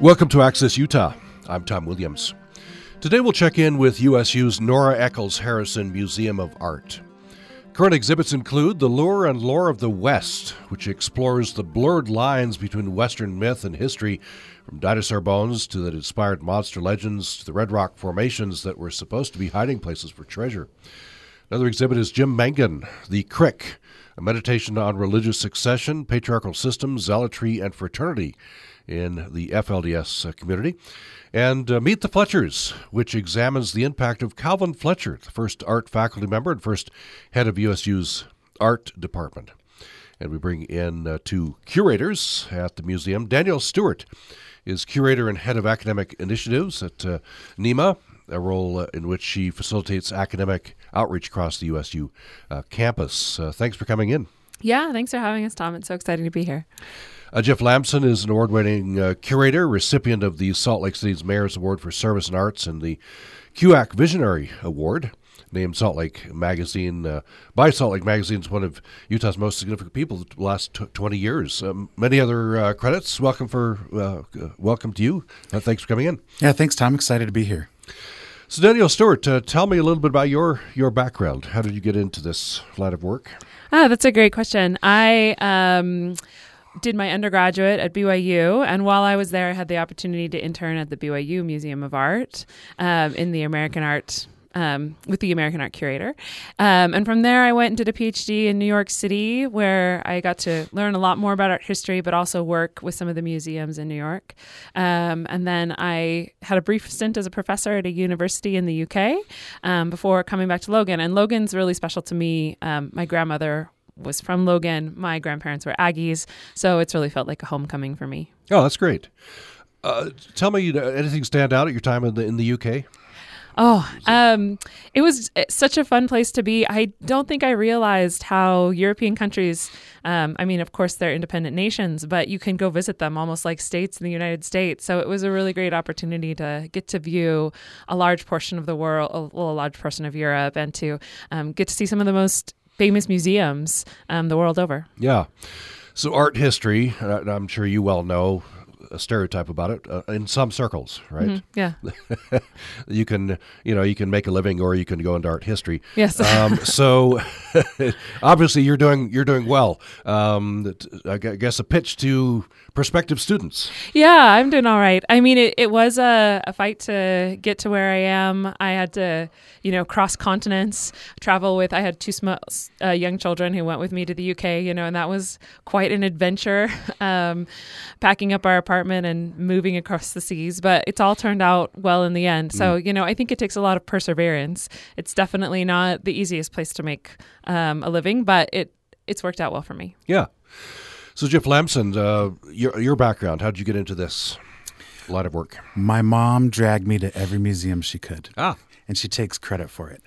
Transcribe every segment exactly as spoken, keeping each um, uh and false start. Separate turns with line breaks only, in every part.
Welcome to Access Utah. I'm Tom Williams. Today we'll check in with U S U's Nora Eccles Harrison Museum of Art. Current exhibits include The Lure and Lore of the West, which explores the blurred lines between Western myth and history, from dinosaur bones to that inspired monster legends to the red rock formations that were supposed to be hiding places for treasure. Another exhibit is Jim Mangan, The Crick, a meditation on religious succession, patriarchal systems, zealotry, and fraternity in the F L D S community. And uh, Meet the Fletchers, which examines the impact of Calvin Fletcher, the first art faculty member and first head of U S U's art department. And we bring in uh, two curators at the museum. Danielle Stewart is curator and head of academic initiatives at uh, NEMA, a role uh, in which she facilitates academic outreach across the U S U uh, campus. Uh, thanks for coming in.
Yeah, thanks for having us, Tom. It's so exciting to be here.
Uh, Jeff Lamson is an award-winning uh, curator, recipient of the Salt Lake City's Mayor's Award for Service and Arts and the Q A C Visionary Award, named Salt Lake Magazine uh, by Salt Lake Magazine as one of Utah's most significant people the last t- twenty years. Um, many other uh, credits. Welcome for uh, uh, welcome to you. Uh, thanks for coming in.
Yeah, thanks, Tom. Excited to be here.
So, Danielle Stewart, uh, tell me a little bit about your your background. How did you get into this line of work?
Ah, that's a great question. I um, did my undergraduate at B Y U, and while I was there, I had the opportunity to intern at the B Y U Museum of Art um, in the American Art, um, with the American Art Curator. Um, and from there, I went and did a PhD in New York City, where I got to learn a lot more about art history, but also work with some of the museums in New York. Um, and then I had a brief stint as a professor at a university in the U K um, before coming back to Logan. And Logan's really special to me. Um, my grandmother was from Logan. My grandparents were Aggies, so it's really felt like a homecoming for me.
Oh, that's great. Uh, tell me, uh, anything stand out at your time in the in the U K?
Oh, um, it was such a fun place to be. I don't think I realized how European countries, um, I mean, of course, they're independent nations, but you can go visit them almost like states in the United States. So it was a really great opportunity to get to view a large portion of the world, a, well, a large portion of Europe, and to um, get to see some of the most famous museums um, the world over.
Yeah. So art history, uh, I'm sure you well know a stereotype about it uh, in some circles, right?
Mm-hmm. Yeah.
You can, you know, you can make a living or you can go into art history.
Yes.
um, so obviously you're doing you're doing well. Um, I guess a pitch to prospective students.
Yeah, I'm doing all right. I mean, it, it was a, a fight to get to where I am. I had to, you know, cross continents, travel with, I had two small, uh, young children who went with me to the U K, you know, and that was quite an adventure, um, packing up our apartment and moving across the seas. But it's all turned out well in the end. So, mm. you know, I think it takes a lot of perseverance. It's definitely not the easiest place to make um, a living, but it it's worked out well for me.
Yeah. So, Jeff Lamson, uh, your your background, how did you get into this line of work?
My mom dragged me to every museum she could.
Ah.
And she takes credit for it.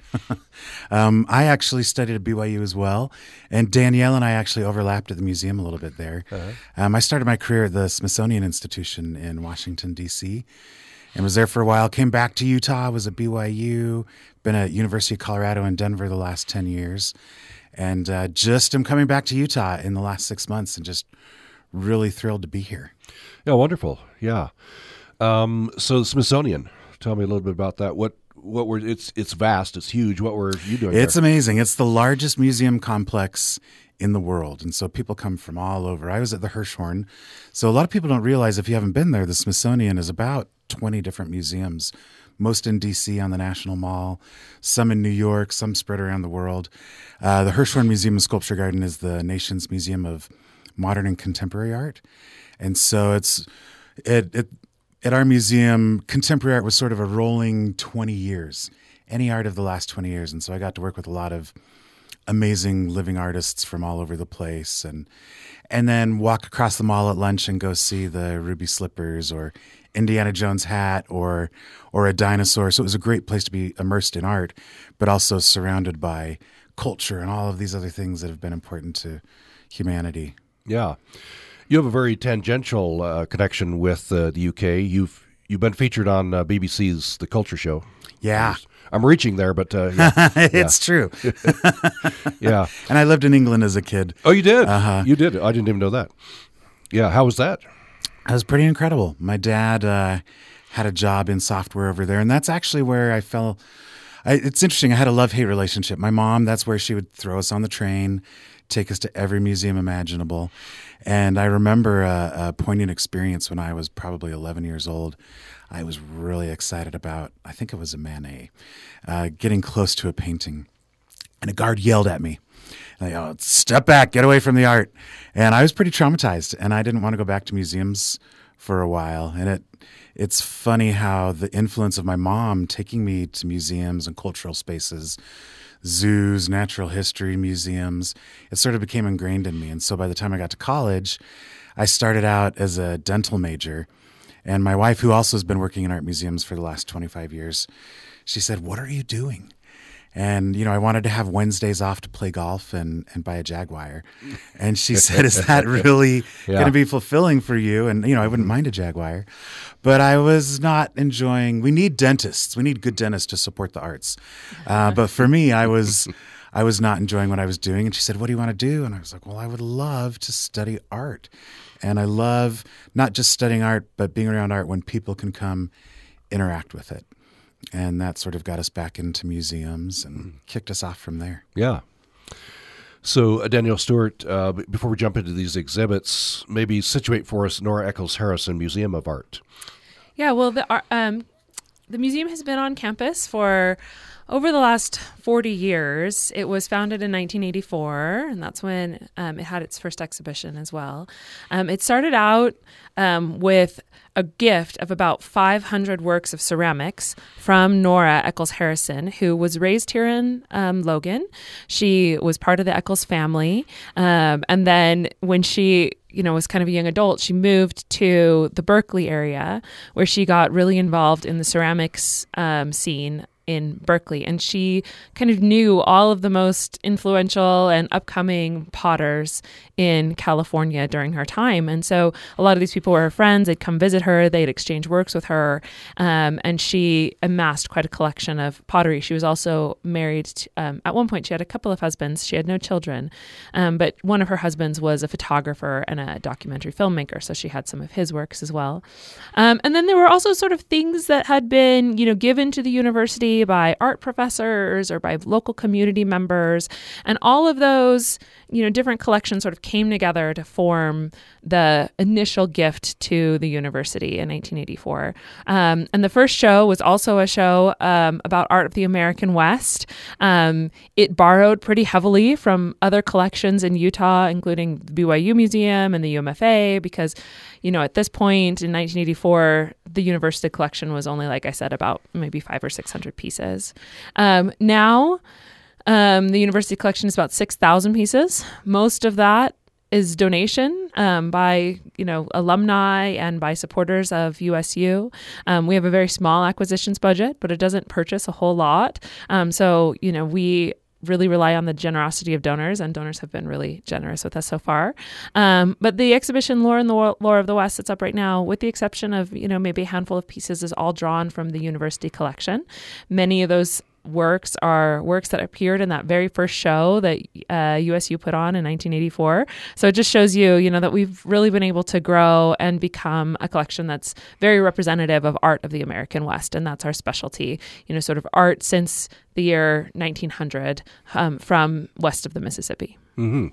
um, I actually studied at B Y U as well, and Danielle and I actually overlapped at the museum a little bit there. Uh-huh. Um, I started my career at the Smithsonian Institution in Washington, D C, and was there for a while. Came back to Utah, was at B Y U, been at University of Colorado in Denver the last ten years. And uh, just am coming back to Utah in the last six months and just really thrilled to be here.
Yeah, wonderful. Yeah. Um, so the Smithsonian, tell me a little bit about that. What what were it's it's vast, it's huge. What were you doing
It's
there?
amazing. It's the largest museum complex in the world. And so people come from all over. I was at the Hirshhorn. So a lot of people don't realize, if you haven't been there, the Smithsonian is about twenty different museums, most in D C on the National Mall, some in New York, some spread around the world. Uh, the Hirshhorn Museum of Sculpture Garden is the nation's museum of modern and contemporary art. And so it's it, it at our museum, contemporary art was sort of a rolling twenty years, any art of the last twenty years. And so I got to work with a lot of amazing living artists from all over the place, and and then walk across the mall at lunch and go see the Ruby Slippers or Indiana Jones hat or or a dinosaur. So it was a great place to be immersed in art, but also surrounded by culture and all of these other things that have been important to humanity.
Yeah. You have a very tangential uh, connection with uh, the U K. You've you've been featured on uh, B B C's The Culture Show.
Yeah.
I'm reaching there, but uh, yeah.
It's
yeah.
true.
Yeah.
And I lived in England as a kid.
Oh, you did?
Uh-huh.
You did? I didn't even know that. Yeah. How was that?
It was pretty incredible. My dad uh, had a job in software over there, and that's actually where I fell. I, it's interesting. I had a love-hate relationship. My mom, that's where she would throw us on the train, take us to every museum imaginable. And I remember a, a poignant experience when I was probably eleven years old. I was really excited about, I think it was a Manet, uh, getting close to a painting. And a guard yelled at me. And I go, step back, get away from the art. And I was pretty traumatized, and I didn't want to go back to museums for a while. And it it's funny how the influence of my mom taking me to museums and cultural spaces, zoos, natural history museums, it sort of became ingrained in me. And so by the time I got to college, I started out as a dental major. And my wife, who also has been working in art museums for the last twenty-five years, she said, what are you doing? And, you know, I wanted to have Wednesdays off to play golf and, and buy a Jaguar. And she said, is that really yeah. going to be fulfilling for you? And, you know, I wouldn't mind a Jaguar. But I was not enjoying, we need dentists. We need good dentists to support the arts. Uh, but for me, I was I was not enjoying what I was doing. And she said, what do you want to do? And I was like, well, I would love to study art. And I love not just studying art, but being around art when people can come interact with it. And that sort of got us back into museums and kicked us off from there.
Yeah. So, uh, Danielle Stewart, uh, b- before we jump into these exhibits, maybe situate for us Nora Eccles Harrison Museum of Art.
Yeah, well, the ar- um, the museum has been on campus for over the last forty years. It was founded in nineteen eighty-four, and that's when um, it had its first exhibition as well. Um, it started out um, with a gift of about five hundred works of ceramics from Nora Eccles Harrison, who was raised here in um, Logan. She was part of the Eccles family. Um, and then when she, you know, was kind of a young adult, she moved to the Berkeley area, where she got really involved in the ceramics um, scene in Berkeley. And she kind of knew all of the most influential and upcoming potters in California during her time. And so a lot of these people were her friends. They'd come visit her. They'd exchange works with her. Um, and she amassed quite a collection of pottery. She was also married. To, um, at one point, she had a couple of husbands. She had no children. Um, but one of her husbands was a photographer and a documentary filmmaker. So she had some of his works as well. Um, and then there were also sort of things that had been, you know, given to the university by art professors or by local community members. And all of those, you know, different collections sort of came together to form the initial gift to the university in nineteen eighty-four. Um, and the first show was also a show um, about art of the American West. Um, it borrowed pretty heavily from other collections in Utah, including the B Y U Museum and the U M F A, because, you know, at this point in nineteen eighty-four, the university collection was only, like I said, about maybe five or six hundred pieces. Um, now, um, the university collection is about six thousand pieces. Most of that is donation um, by, you know, alumni and by supporters of U S U. Um, we have a very small acquisitions budget, but it doesn't purchase a whole lot. Um, so, you know, we really rely on the generosity of donors, and donors have been really generous with us so far. Um, but the exhibition Lore and the Lore of the West that's up right now, with the exception of, you know, maybe a handful of pieces, is all drawn from the university collection. Many of those works are works that appeared in that very first show that uh, U S U put on in nineteen eighty-four. So it just shows you, you know, that we've really been able to grow and become a collection that's very representative of art of the American West. And that's our specialty, you know, sort of art since the year nineteen hundred um, from west of the Mississippi.
Mm-hmm.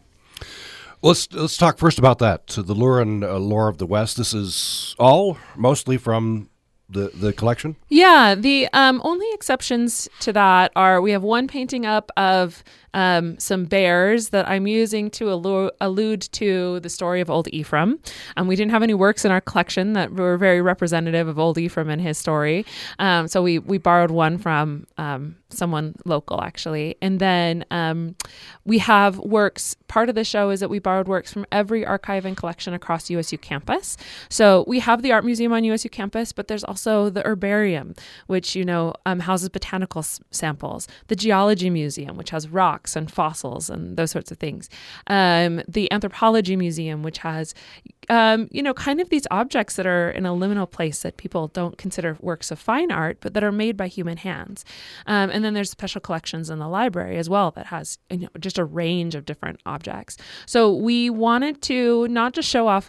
Let's let's talk first about that. So the Lure and uh, Lore of the West. This is all mostly from the the collection?
Yeah, the um, only exceptions to that are we have one painting up of um, some bears that I'm using to allu- allude to the story of Old Ephraim. Um, we didn't have any works in our collection that were very representative of Old Ephraim and his story. Um, so we, we borrowed one from um, someone local, actually. And then um, we have works. Part of the show is that we borrowed works from every archive and collection across U S U campus. So we have the Art Museum on U S U campus, but there's also the Herbarium, which, you know, um, houses botanical s- samples. The Geology Museum, which has rocks and fossils and those sorts of things. Um, the Anthropology Museum, which has, um, you know, kind of these objects that are in a liminal place that people don't consider works of fine art, but that are made by human hands. Um, and then there's special collections in the library as well that has, you know, just a range of different objects. So we wanted to not just show off what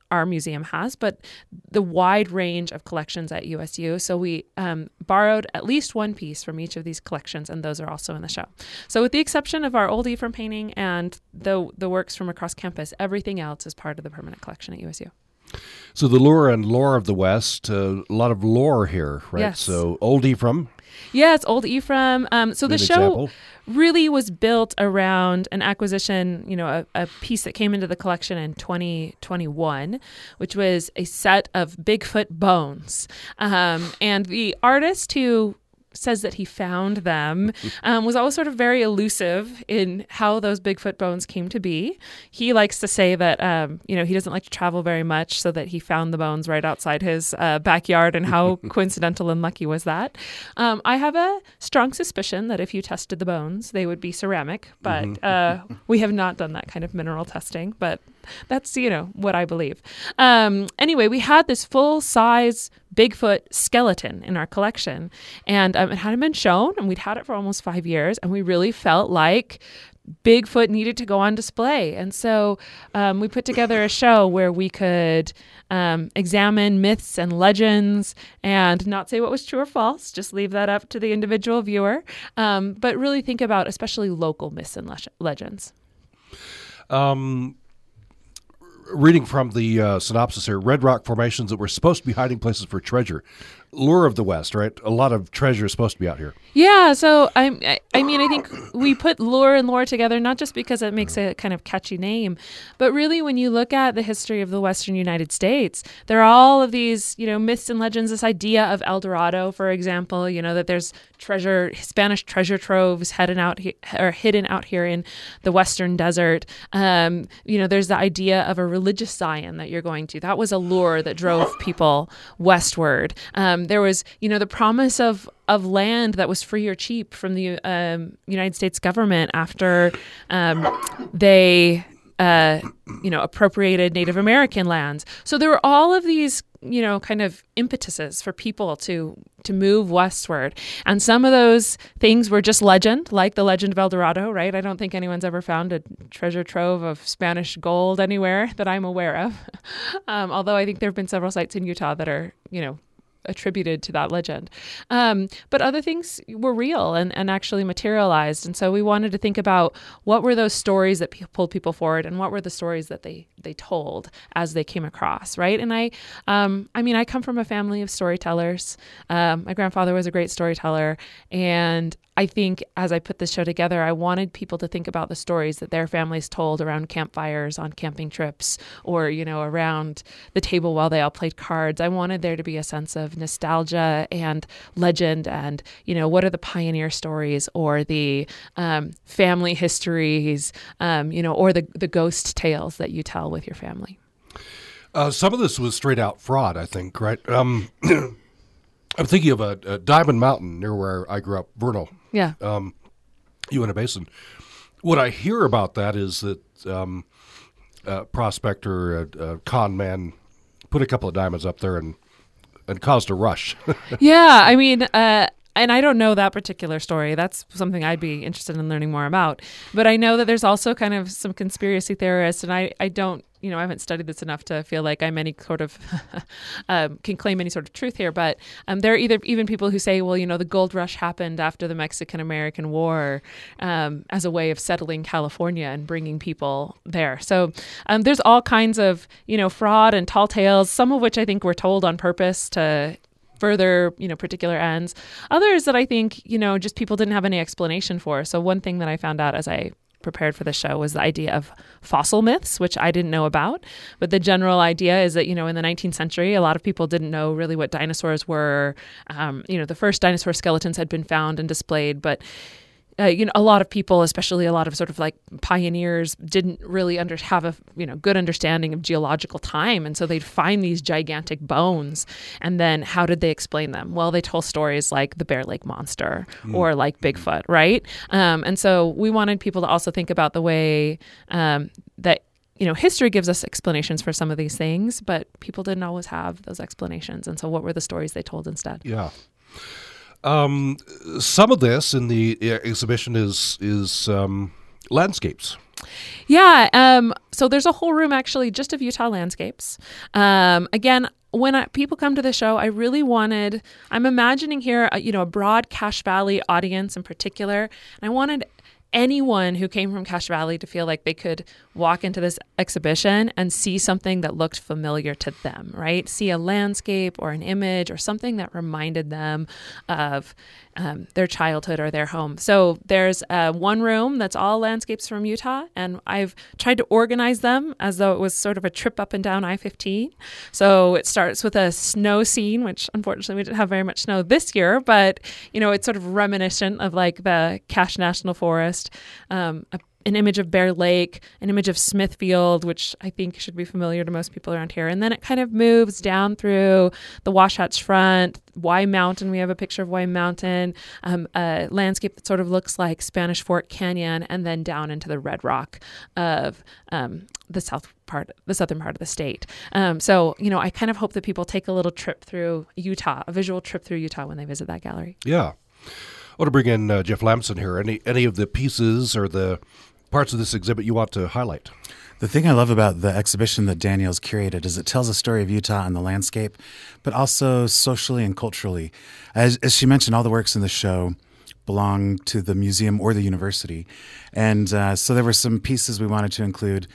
our museum has, but the wide range of collections at U S U. So we um, borrowed at least one piece from each of these collections, and those are also in the show. So with the exception of our old Ephraim painting and the the works from across campus, everything else is part of the permanent collection at U S U.
So the lure and lore of the West, uh, a lot of lore here, right?
Yes.
So old Ephraim.
Yeah, it's old Ephraim. Um, so the
An
show
example.
really was built around an acquisition, you know, a, a piece that came into the collection in twenty twenty-one, which was a set of Bigfoot bones. Um, and the artist who says that he found them um, was always sort of very elusive in how those Bigfoot bones came to be. He likes to say that, um, you know, he doesn't like to travel very much, so that he found the bones right outside his uh, backyard, and how coincidental and lucky was that? Um, I have a strong suspicion that if you tested the bones, they would be ceramic, but uh, we have not done that kind of mineral testing, but that's, you know, what I believe. Um, anyway, we had this full-size Bigfoot skeleton in our collection, and um, it hadn't been shown, and we'd had it for almost five years, and we really felt like Bigfoot needed to go on display. And so um, we put together a show where we could um, examine myths and legends and not say what was true or false, just leave that up to the individual viewer, um, but really think about especially local myths and le- legends.
Um, reading from the uh, synopsis here, red rock formations that were supposed to be hiding places for treasure. Lure of the West, right? A lot of treasure is supposed to be out here.
Yeah, so I'm, I, I mean, I think we put lure and lore together, not just because it makes a kind of catchy name, but really when you look at the history of the Western United States, there are all of these, you know, myths and legends, this idea of El Dorado, for example, you know, that there's treasure, Spanish treasure troves hidden out, he, or hidden out here in the Western desert. Um, you know, there's the idea of a religious Zion that you're going to. That was a lure that drove people westward. Um, there was, you know, the promise of of land that was free or cheap from the um, United States government after um, they, uh, you know, appropriated Native American lands. So there were all of these, you know, kind of impetuses for people to to move westward. And some of those things were just legend, like the legend of El Dorado, right? I don't think anyone's ever found a treasure trove of Spanish gold anywhere that I'm aware of. um, although I think there have been several sites in Utah that are, you know, attributed to that legend. Um, but other things were real and, and actually materialized. And so we wanted to think about what were those stories that pe- pulled people forward and what were the stories that they they told as they came across, right? And I, um, I mean, I come from a family of storytellers. Um, my grandfather was a great storyteller. And I think as I put this show together, I wanted people to think about the stories that their families told around campfires, on camping trips, or, you know, around the table while they all played cards. I wanted there to be a sense of nostalgia and legend and, you know, what are the pioneer stories or the um, family histories, um, you know, or the, the ghost tales that you tell with your family.
Uh, some of this was straight out fraud, I think, right? Um, I'm thinking of a, a Diamond Mountain near where I grew up, Vernal.
Yeah.
Um, Uinta Basin. What I hear about that is that um, a prospector, a, a con man, put a couple of diamonds up there and and caused a rush.
Yeah, I mean, uh, and I don't know that particular story. That's something I'd be interested in learning more about. But I know that there's also kind of some conspiracy theorists, and I, I don't, you know, I haven't studied this enough to feel like I'm any sort of, um, can claim any sort of truth here. But um, there are either even people who say, well, you know, the gold rush happened after the Mexican-American War um, as a way of settling California and bringing people there. So um, there's all kinds of, you know, fraud and tall tales, some of which I think were told on purpose to further, you know, particular ends. Others that I think, you know, just people didn't have any explanation for. So one thing that I found out as I prepared for the show was the idea of fossil myths, which I didn't know about. But the general idea is that, you know, in the nineteenth century, a lot of people didn't know really what dinosaurs were. Um, you know, the first dinosaur skeletons had been found and displayed, but Uh, you know, a lot of people, especially a lot of sort of like pioneers, didn't really under, have a you know good understanding of geological time, and so they'd find these gigantic bones, and then how did they explain them? Well, they told stories like the Bear Lake Monster mm. or like Bigfoot, right? Um, and so we wanted people to also think about the way um, that you know history gives us explanations for some of these things, but people didn't always have those explanations, and so what were the stories they told instead?
Yeah. Um, some of this in the exhibition is is um, landscapes,
Yeah. Um, so there's a whole room actually just of Utah landscapes. Um, again, when I, people come to the show, I really wanted, I'm imagining here, a, you know, a broad Cache Valley audience in particular. And I wanted anyone who came from Cache Valley to feel like they could walk into this exhibition and see something that looked familiar to them, right? See a landscape or an image or something that reminded them of um, their childhood or their home. So there's uh, one room that's all landscapes from Utah, and I've tried to organize them as though it was sort of a trip up and down I fifteen. So it starts with a snow scene, which unfortunately we didn't have very much snow this year, but you know, it's sort of reminiscent of like the Cache National Forest, um, a an image of Bear Lake, an image of Smithfield, which I think should be familiar to most people around here. And then it kind of moves down through the Wasatch Front, Y Mountain. We have a picture of Y Mountain, um, a landscape that sort of looks like Spanish Fort Canyon, and then down into the Red Rock of um, the south part, the southern part of the state. Um, so, you know, I kind of hope that people take a little trip through Utah, a visual trip through Utah when they visit that gallery.
Yeah. I want to bring in uh, Jeff Lamson here. Any any of the pieces or the parts of this exhibit you want to highlight?
The thing I love about the exhibition that Danielle's curated is it tells a story of Utah and the landscape, but also socially and culturally. As, as she mentioned, all the works in the show belong to the museum or the university. And uh, so there were some pieces we wanted to include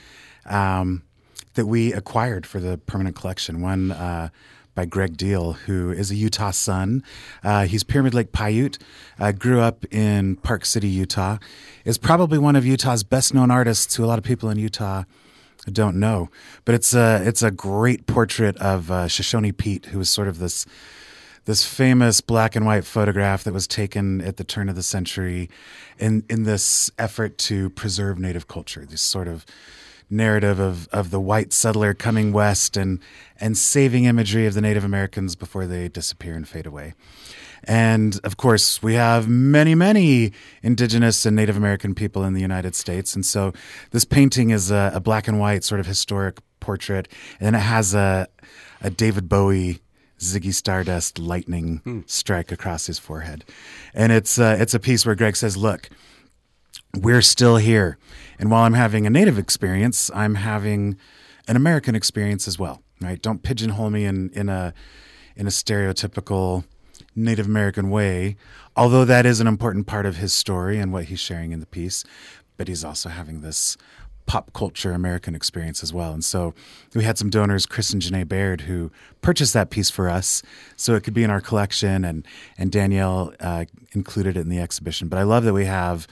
um, that we acquired for the permanent collection. One uh, by Greg Deal, who is a Utah son. Uh, he's Pyramid Lake Paiute, uh, grew up in Park City, Utah, is probably one of Utah's best-known artists who a lot of people in Utah don't know. But it's a, it's a great portrait of uh, Shoshone Pete, who was sort of this this famous black and white photograph that was taken at the turn of the century in, in this effort to preserve Native culture, this sort of narrative of, of the white settler coming west and and saving imagery of the Native Americans before they disappear and fade away. And of course, we have many, many indigenous and Native American people in the United States. And so this painting is a, a black and white sort of historic portrait. And then it has a, a David Bowie Ziggy Stardust lightning hmm. strike across his forehead. And it's uh, it's a piece where Greg says, look, we're still here. And while I'm having a Native experience, I'm having an American experience as well, right? Don't pigeonhole me in, in a in a stereotypical Native American way, although that is an important part of his story and what he's sharing in the piece. But he's also having this pop culture American experience as well. And so we had some donors, Chris and Janae Baird, who purchased that piece for us so it could be in our collection, and, and Danielle uh, included it in the exhibition. But I love that we have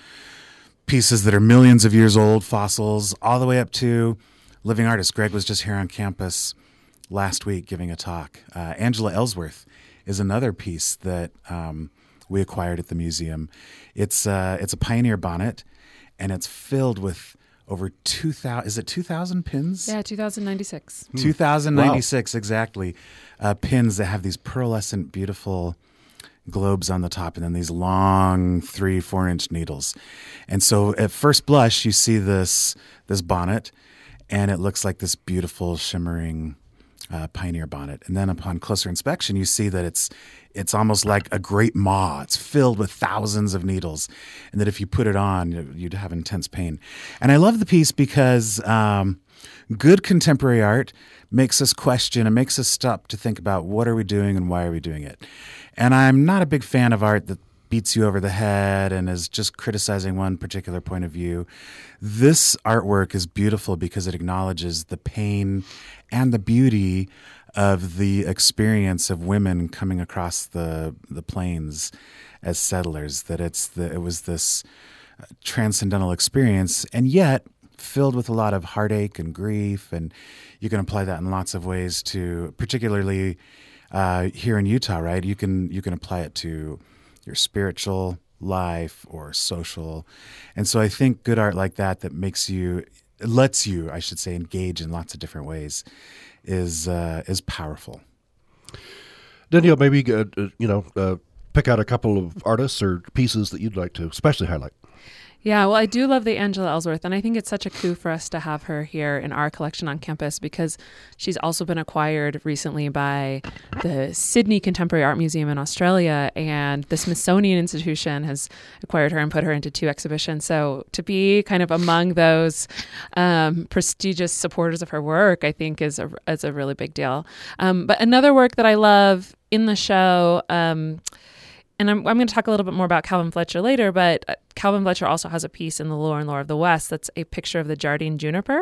pieces that are millions of years old, fossils, all the way up to living artists. Greg was just here on campus last week giving a talk. Uh, Angela Ellsworth is another piece that um, we acquired at the museum. It's uh, it's a Pioneer bonnet, and it's filled with over two thousand. Is it two thousand pins?
Yeah, two thousand ninety-six.
Hmm. two thousand ninety-six, wow. Exactly. Uh, pins that have these pearlescent, beautiful globes on the top, and then these long three, four inch needles. And so at first blush, you see this this bonnet, and it looks like this beautiful shimmering uh, Pioneer bonnet. And then upon closer inspection, you see that it's it's almost like a great maw. It's filled with thousands of needles, and that if you put it on, you'd have intense pain. And I love the piece because um, good contemporary art makes us question and makes us stop to think about what are we doing and why are we doing it. And I'm not a big fan of art that beats you over the head and is just criticizing one particular point of view. This artwork is beautiful because it acknowledges the pain and the beauty of the experience of women coming across the the plains as settlers, that it's the, it was this transcendental experience, and yet filled with a lot of heartache and grief. And you can apply that in lots of ways to, particularly uh, here in Utah, right? You can you can apply it to your spiritual life or social. And so I think good art like that, that makes you, lets you, I should say, engage in lots of different ways, is uh, is powerful.
Danielle, maybe uh, uh, you know, uh, pick out a couple of artists or pieces that you'd like to especially highlight.
Yeah, well, I do love the Angela Ellsworth, and I think it's such a coup for us to have her here in our collection on campus because she's also been acquired recently by the Sydney Contemporary Art Museum in Australia, and the Smithsonian Institution has acquired her and put her into two exhibitions. So to be kind of among those um, prestigious supporters of her work, I think is a, is a really big deal. Um, but another work that I love in the show, um, and I'm, I'm going to talk a little bit more about Calvin Fletcher later, but Calvin Fletcher also has a piece in the Lore and Lore of the West that's a picture of the Jardine juniper,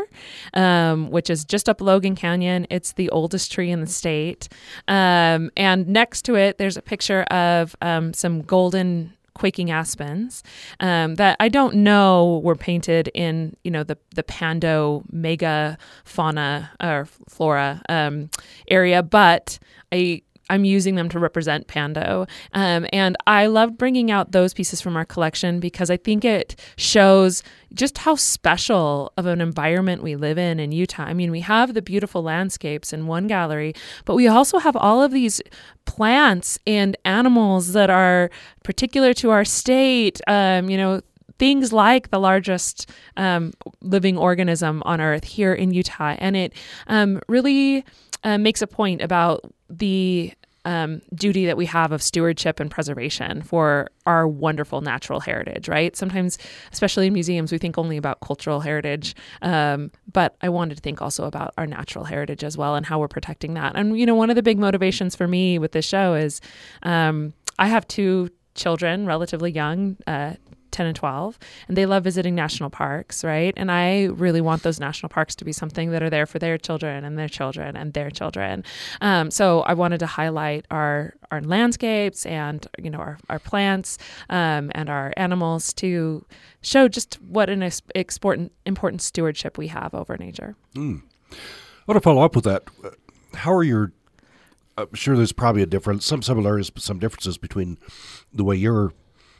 um, which is just up Logan Canyon. It's the oldest tree in the state. Um, and next to it, there's a picture of um, some golden quaking aspens um, that I don't know were painted in, you know, the, the Pando mega fauna or flora um, area, but I I'm using them to represent Pando. Um, and I love bringing out those pieces from our collection because I think it shows just how special of an environment we live in in Utah. I mean, we have the beautiful landscapes in one gallery, but we also have all of these plants and animals that are particular to our state, um, you know, things like the largest um, living organism on Earth here in Utah. And it um, really uh, makes a point about the um, duty that we have of stewardship and preservation for our wonderful natural heritage, right? Sometimes, especially in museums, we think only about cultural heritage, um, but I wanted to think also about our natural heritage as well and how we're protecting that. And, you know, one of the big motivations for me with this show is um, I have two children, relatively young, uh, ten and twelve, and they love visiting national parks, right? And I really want those national parks to be something that are there for their children and their children and their children. Um, so I wanted to highlight our our landscapes and, you know, our, our plants um, and our animals to show just what an ex- important, important stewardship we have over nature.
Mm. I want to follow up with that. How are your, I'm sure there's probably a difference, some similarities, but some differences between the way you're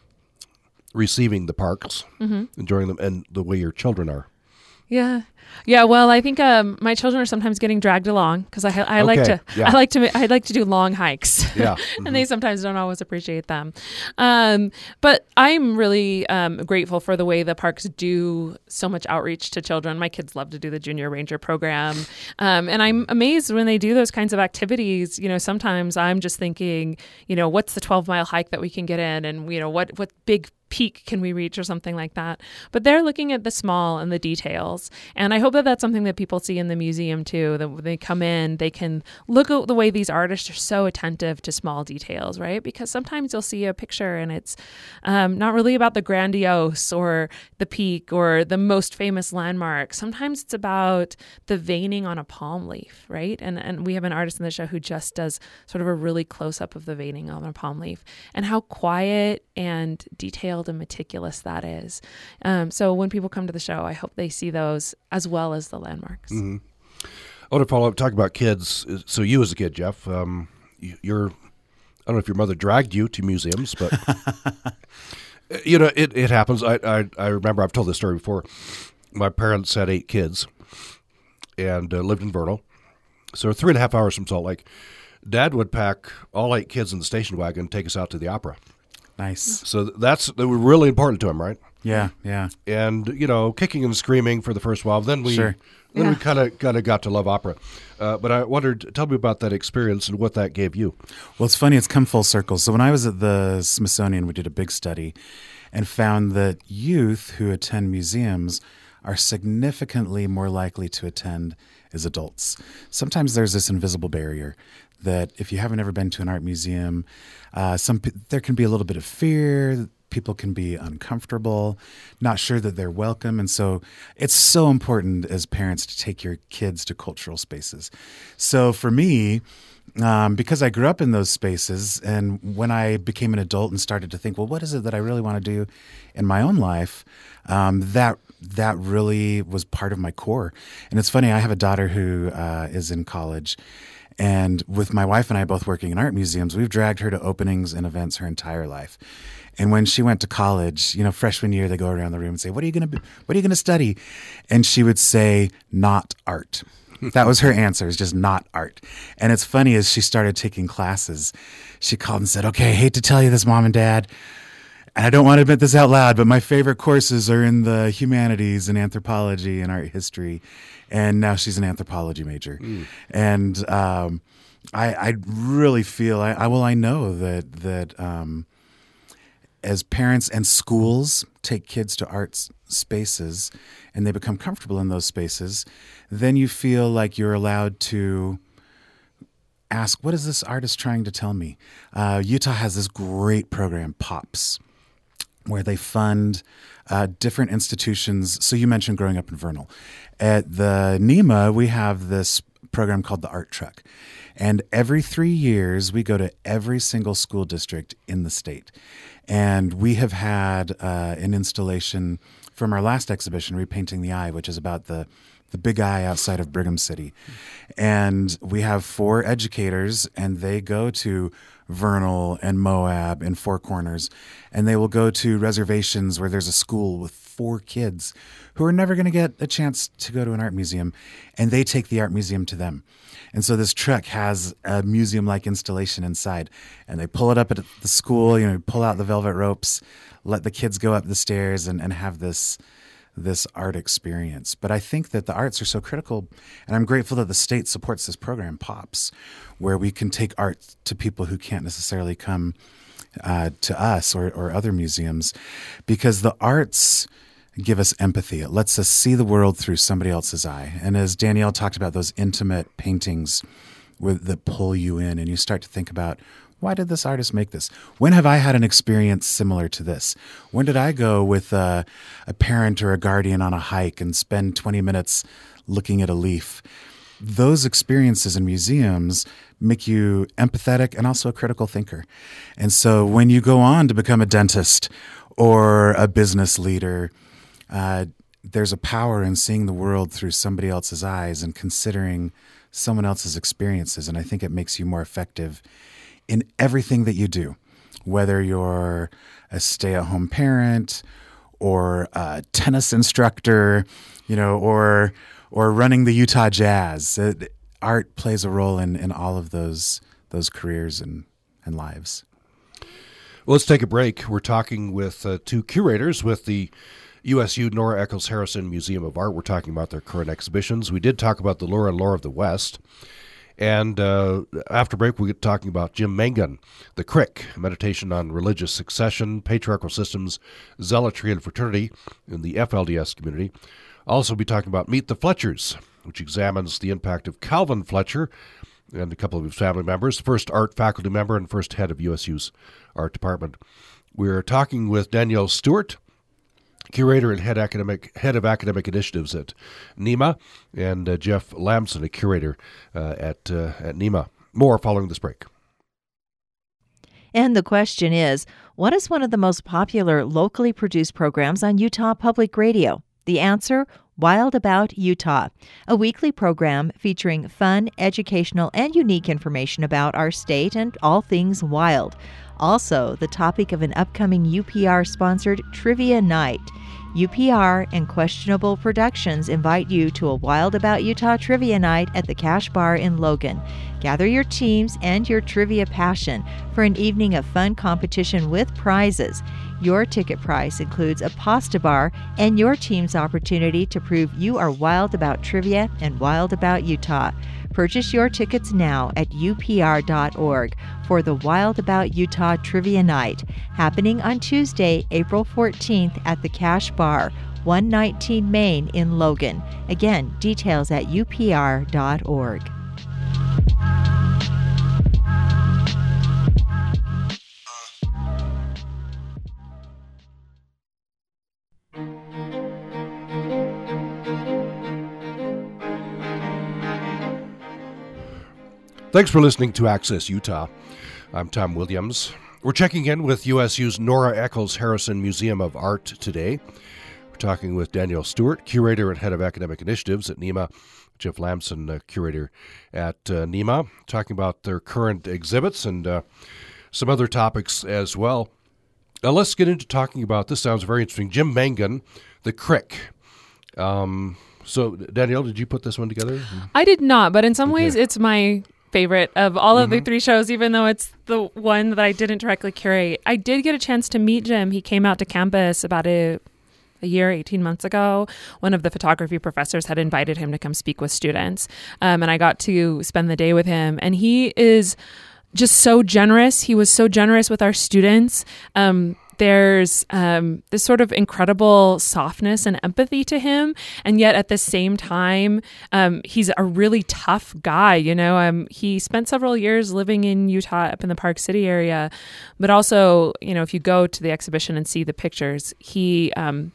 receiving the parks, mm-hmm. enjoying them, and the way your children are.
Yeah. Yeah. Well, I think um, my children are sometimes getting dragged along because I, I
okay.
like to,
yeah.
I like to, I like to do long hikes.
Yeah.
and mm-hmm. they sometimes don't always appreciate them. Um, but I'm really um, grateful for the way the parks do so much outreach to children. My kids love to do the Junior Ranger program. Um, and I'm amazed when they do those kinds of activities. You know, sometimes I'm just thinking, you know, what's the twelve mile hike that we can get in? And, you know, what, what big peak can we reach or something like that. But they're looking at the small and the details. And I hope that that's something that people see in the museum too, that when they come in, they can look at the way these artists are so attentive to small details, right? Because sometimes you'll see a picture and it's um, not really about the grandiose or the peak or the most famous landmark. Sometimes it's about the veining on a palm leaf, right? And and we have an artist in the show who just does sort of a really close up of the veining on a palm leaf and how quiet and detailed and meticulous that is. Um, so when people come to the show, I hope they see those as well as the landmarks.
Mm-hmm. I want to follow up, talk about kids. So you as a kid, Jeff, um, you're, I don't know if your mother dragged you to museums, but you know, it, it happens. I, I, I remember I've told this story before. My parents had eight kids and uh, lived in Vernal. So three and a half hours from Salt Lake. Dad would pack all eight kids in the station wagon and take us out to the opera.
Nice.
So that's that was really important to him, right?
Yeah, yeah.
And you know, kicking and screaming for the first while. Then we,
sure.
then
yeah.
we kind of kind of got to love opera. Uh, but I wondered, tell me about that experience and what that gave you.
Well, it's funny. It's come full circle. So when I was at the Smithsonian, we did a big study, and found that youth who attend museums are significantly more likely to attend as adults. Sometimes there's this invisible barrier that if you haven't ever been to an art museum, uh, some there can be a little bit of fear. People can be uncomfortable, not sure that they're welcome. And so it's so important as parents to take your kids to cultural spaces. So for me, um, because I grew up in those spaces, and when I became an adult and started to think, well, what is it that I really want to do in my own life? Um, that that really was part of my core. And it's funny, I have a daughter who uh, is in college. And with my wife and I both working in art museums, we've dragged her to openings and events her entire life. And when she went to college, you know, freshman year, they go around the room and say, what are you going to what are you going to study? And she would say, not art. That was her answer, is just not art. And it's funny, as she started taking classes, she called and said, okay, I hate to tell you this, Mom and Dad, and I don't want to admit this out loud, but my favorite courses are in the humanities and anthropology and art history. And now she's an anthropology major. Mm. And um, I, I really feel, I, I well, I know that, that um, as parents and schools take kids to arts spaces and they become comfortable in those spaces, then you feel like you're allowed to ask, what is this artist trying to tell me? Uh, Utah has this great program, POPs, where they fund uh, different institutions. So you mentioned growing up in Vernal. At the NEMA, we have this program called the Art Truck. And every three years, we go to every single school district in the state. And we have had uh, an installation from our last exhibition, Repainting the Eye, which is about the the big eye outside of Brigham City. And we have four educators, and they go to Vernal and Moab and Four Corners, and they will go to reservations where there's a school with four kids who are never going to get a chance to go to an art museum, and they take the art museum to them. And so this truck has a museum-like installation inside, and they pull it up at the school, you know, pull out the velvet ropes, let the kids go up the stairs and, and have this this art experience. But I think that the arts are so critical, and I'm grateful that the state supports this program, POPs, where we can take art to people who can't necessarily come uh, to us or, or other museums, because the arts give us empathy. It lets us see the world through somebody else's eye. And as Danielle talked about, those intimate paintings with, that pull you in, and you start to think about, why did this artist make this? When have I had an experience similar to this? When did I go with a, a parent or a guardian on a hike and spend twenty minutes looking at a leaf? Those experiences in museums make you empathetic and also a critical thinker. And so when you go on to become a dentist or a business leader, uh, there's a power in seeing the world through somebody else's eyes and considering someone else's experiences. And I think it makes you more effective in everything that you do, whether you're a stay-at-home parent or a tennis instructor, you know, or or running the Utah Jazz. It, art plays a role in, in all of those those careers and, and lives.
Well, let's take a break. We're talking with uh, two curators with the U S U Nora Eccles Harrison Museum of Art. We're talking about their current exhibitions. We did talk about the Lure and Lore of the West. And uh, after break, we'll get talking about Jim Mangun, The Crick, Meditation on Religious Succession, Patriarchal Systems, Zealotry, and Fraternity in the F L D S community. Also be talking about Meet the Fletchers, which examines the impact of Calvin Fletcher and a couple of his family members, first art faculty member and first head of U S U's art department. We're talking with Danielle Stewart, curator and head academic head of academic initiatives at NEMA, and uh, Jeff Lamson, a curator uh, at uh, at NEMA. More following this break.
And the question is, what is one of the most popular locally produced programs on Utah Public Radio? The answer, Wild About Utah, a weekly program featuring fun, educational, and unique information about our state and all things wild. Also, the topic of an upcoming U P R-sponsored Trivia Night. U P R and Questionable Productions invite you to a Wild About Utah Trivia Night at the Cash Bar in Logan. Gather your teams and your trivia passion for an evening of fun competition with prizes. Your ticket price includes a pasta bar and your team's opportunity to prove you are wild about trivia and wild about Utah. Purchase your tickets now at U P R dot org for the Wild About Utah Trivia Night, happening on Tuesday, April fourteenth at the Cash Bar, one nineteen Main in Logan. Again, details at U P R dot org.
Thanks for listening to Access Utah. I'm Tom Williams. We're checking in with U S U's Nora Eccles Harrison Museum of Art today. We're talking with Danielle Stewart, curator and head of academic initiatives at NEMA, Jeff Lamson, uh, curator at uh, NEMA, talking about their current exhibits and uh, some other topics as well. Now let's get into talking about, this sounds very interesting, Jim Mangun, The Crick. Um, so, Danielle, did you put this one together?
I did not, but in some
Okay.
ways it's my favorite of all of
Mm-hmm.
the three shows, even though it's the one that I didn't directly curate. I did get a chance to meet Jim. He came out to campus about a a year, eighteen months ago. One of the photography professors had invited him to come speak with students. Um, and I got to spend the day with him. And he is just so generous. He was so generous with our students. Um, there's um, this sort of incredible softness and empathy to him. And yet at the same time, um, he's a really tough guy. You know, um, he spent several years living in Utah up in the Park City area. But also, you know, if you go to the exhibition and see the pictures, he... Um,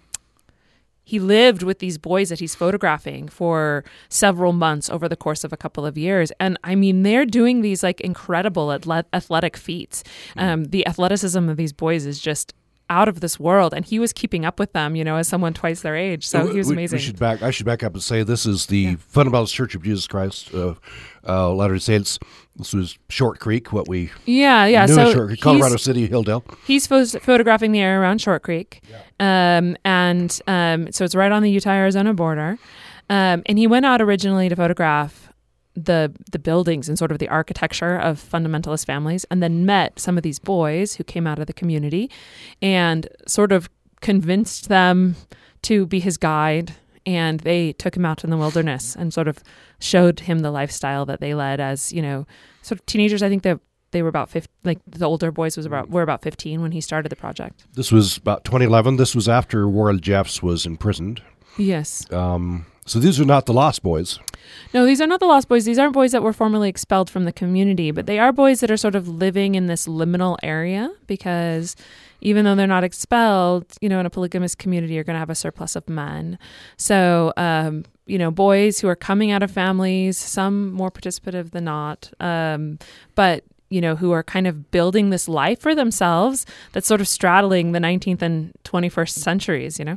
He lived with these boys that he's photographing for several months over the course of a couple of years. And I mean, they're doing these like incredible athle- athletic feats. Um, the athleticism of these boys is just out of this world. And he was keeping up with them, you know, as someone twice their age. So he was
We-
amazing.
We should back, I should back up and say this is the Fundamentalist Church of Jesus Christ, uh, uh, Latter-day Saints. This was Short Creek, what we
yeah, yeah.
knew
So
as Short Creek, Colorado
he's-
City, Hilldale.
He's pho- photographing the area around Short Creek. Um, and um, so it's right on the Utah-Arizona border. Um, and he went out originally to photograph the the buildings and sort of the architecture of fundamentalist families, and then met some of these boys who came out of the community and sort of convinced them to be his guide. And they took him out in the wilderness and sort of showed him the lifestyle that they led as, you know, sort of teenagers. I think that they were about fifteen, like the older boys was about were about fifteen when he started the project.
This was about twenty eleven. This was after Warren Jeffs was imprisoned.
Yes.
Um, so these are not the Lost Boys.
No, these are not the Lost Boys. These aren't boys that were formerly expelled from the community, but they are boys that are sort of living in this liminal area because even though they're not expelled, you know, in a polygamous community, you're going to have a surplus of men. So, um, you know, boys who are coming out of families, some more participative than not, um, but you know, who are kind of building this life for themselves that's sort of straddling the nineteenth and twenty-first centuries, you know?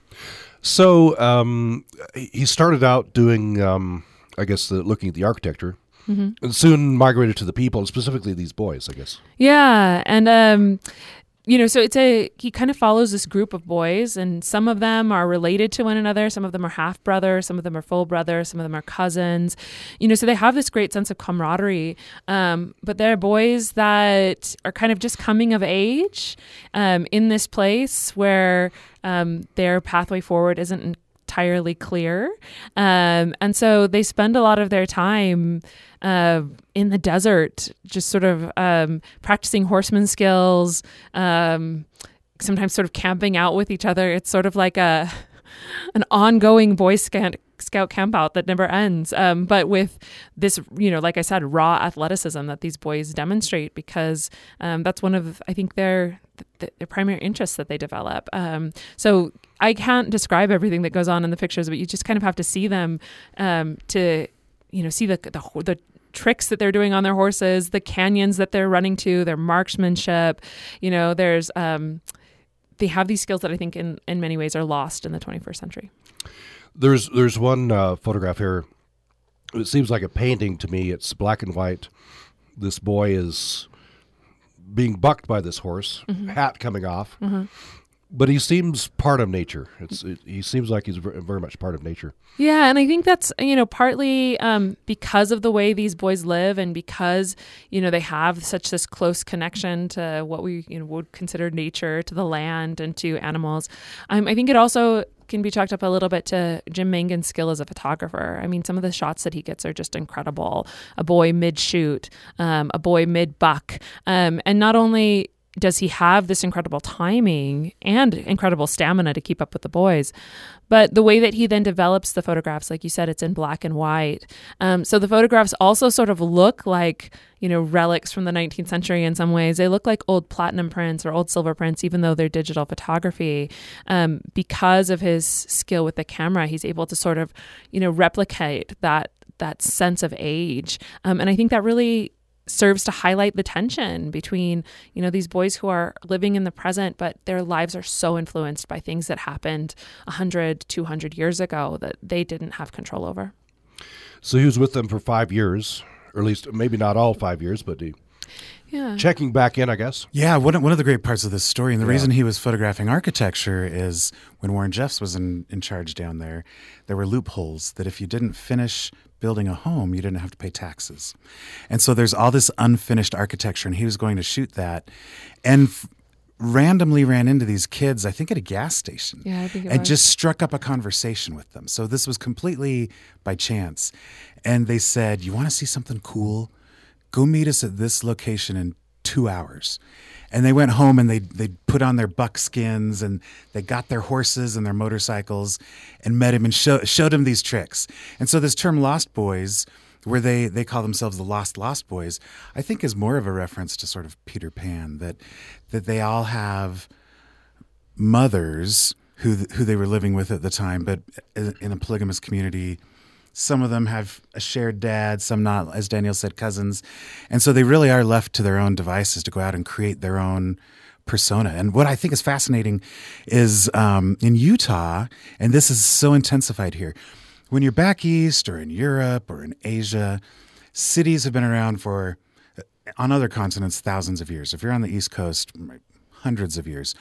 So um, he started out doing, um, I guess, the, looking at the architecture,
Mm-hmm.
and soon migrated to the people, and specifically these boys, I guess.
Yeah. And, um, you know, so it's a, he kind of follows this group of boys, and some of them are related to one another. Some of them are half brothers. Some of them are full brothers. Some of them are cousins, you know, so they have this great sense of camaraderie. Um, but they're boys that are kind of just coming of age um, in this place where um, their pathway forward isn't entirely clear. Um, and so they spend a lot of their time uh, in the desert, just sort of um, practicing horseman skills, um, sometimes sort of camping out with each other. It's sort of like a an ongoing Boy Scout scout camp out that never ends. Um, but with this, you know, like I said, raw athleticism that these boys demonstrate, because um, that's one of, I think, their their primary interests that they develop. Um, so I can't describe everything that goes on in the pictures, but you just kind of have to see them um, to, you know, see the, the the tricks that they're doing on their horses, the canyons that they're running to, their marksmanship. You know, there's um, they have these skills that I think in, in many ways are lost in the twenty-first century.
There's there's one uh, photograph here. It seems like a painting to me. It's black and white. This boy is being bucked by this horse,
Mm-hmm.
hat coming off.
Mm-hmm.
But he seems part of nature. It's it, he seems like he's very, very much part of nature.
Yeah, and I think that's, you know, partly um, because of the way these boys live, and because, you know, they have such this close connection to what we, you know, would consider nature, to the land and to animals. Um, I think it also can be chalked up a little bit to Jim Mangan's skill as a photographer. I mean, some of the shots that he gets are just incredible. A boy mid-shoot, um, a boy mid-buck. Um, and not only does he have this incredible timing and incredible stamina to keep up with the boys, but the way that he then develops the photographs, like you said, it's in black and white. Um, so the photographs also sort of look like, you know, relics from the nineteenth century in some ways. They look like old platinum prints or old silver prints, even though they're digital photography. Um, because of his skill with the camera, he's able to sort of, you know, replicate that that sense of age. Um, and I think that really serves to highlight the tension between, you know, these boys who are living in the present, but their lives are so influenced by things that happened one hundred, two hundred years ago that they didn't have control over.
So he was with them for five years, or at least maybe not all five years, but he...
Yeah.
checking back in, I guess.
Yeah, one, one of the great parts of this story, and the
Yeah.
reason he was photographing architecture is when Warren Jeffs was in, in charge down there, there were loopholes that if you didn't finish building a home, you didn't have to pay taxes. And so there's all this unfinished architecture, and he was going to shoot that. And f- randomly ran into these kids, I think at a gas station,
Yeah, I think it
and
was.
just struck up a conversation with them. So this was completely by chance. And they said, "You want to see something cool? Go meet us at this location in two hours." And they went home and they they put on their buckskins and they got their horses and their motorcycles and met him and show, showed him these tricks. And so this term Lost Boys, where they, they call themselves the Lost Lost Boys, I think is more of a reference to sort of Peter Pan, that that they all have mothers who who they were living with at the time, but in a polygamous community. Some of them have a shared dad, some not, as Danielle said, cousins. And so they really are left to their own devices to go out and create their own persona. And what I think is fascinating is um, in Utah, and this is so intensified here, when you're back east or in Europe or in Asia, cities have been around for, on other continents, thousands of years. If you're on the East Coast, hundreds of years.